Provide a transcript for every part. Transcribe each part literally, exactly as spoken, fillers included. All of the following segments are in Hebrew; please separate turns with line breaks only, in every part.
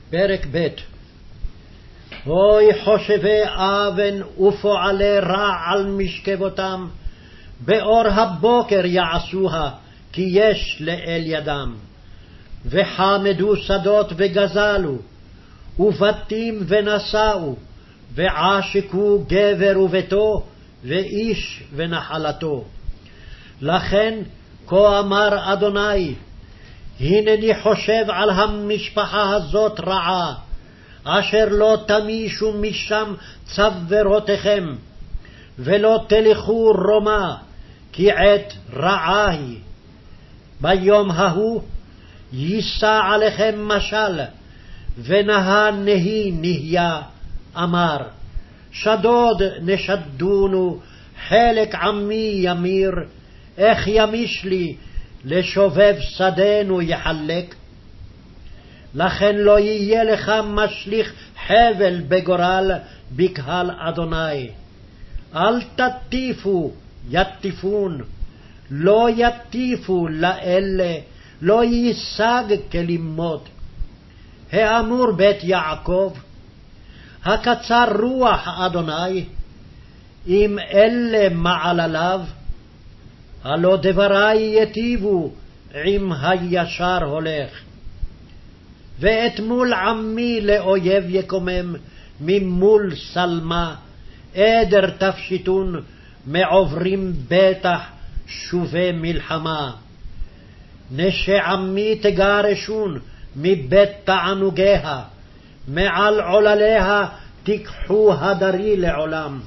פרק ב'. הוי חושבי אבן ופועלי רע על משכבותם, באור הבוקר יעשוה, כי יש לאל ידם. וחמדו שדות וגזלו, ובתים ונשאו, ועשקו גבר וביתו, ואיש ונחלתו. לכן כה אמר אדוני, הנני חושב על המשפחה הזאת רעה, אשר לא תמישו משם צוורותיכם, ולא תלכו רומא, כי עת רעה היא. ביום ההוא יישא עליכם משל, ונהה נהי נהיה, אמר, שדוד נשדונו, חלק עמי ימיר, איך ימיש לי, לשובב שדנו יחלק. לכן לא יהיה לך משליך חבל בגורל בקהל אדוני. אל תטיפו יטיפון, לא יטיפו לאלה, לא ייסג כלימות. האמור בית יעקב, הקצר רוח אדוני, אם אלה מעלליו, הלא דברי יטיבו עם הישר הולך. ואת מול עמי לאויב יקומם, ממול סלמה, עדר תפשיטון, מעוברים בטח שובי מלחמה. נשי עמי תגרשון, מבית תענוגיה, מעל עולליה תיקחו הדרי לעולם.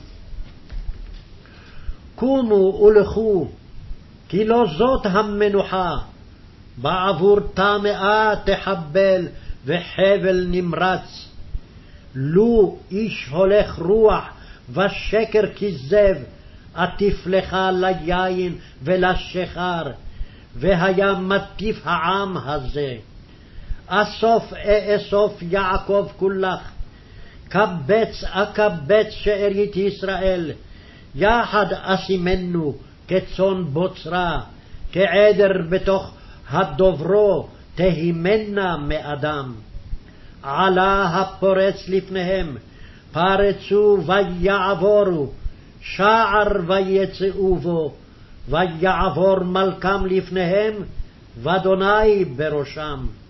קומו ולכו, כי לא זאת המנוחה, בעבור טמאה תחבל וחבל נמרץ. לו איש הולך רוח ושקר כזב, עטיף לך ליין ולשחר, והיה מטיף העם הזה. אסוף אאסוף יעקב כולך, קבץ אקבץ שארית ישראל, יחד אשימנו כצאן בוצרה, כעדר בתוך הדוברו תהימנה מאדם. עלה הפורץ לפניהם, פרצו ויעבורו, שער ויצאו בו, ויעבור מלכם לפניהם, ואדוני בראשם.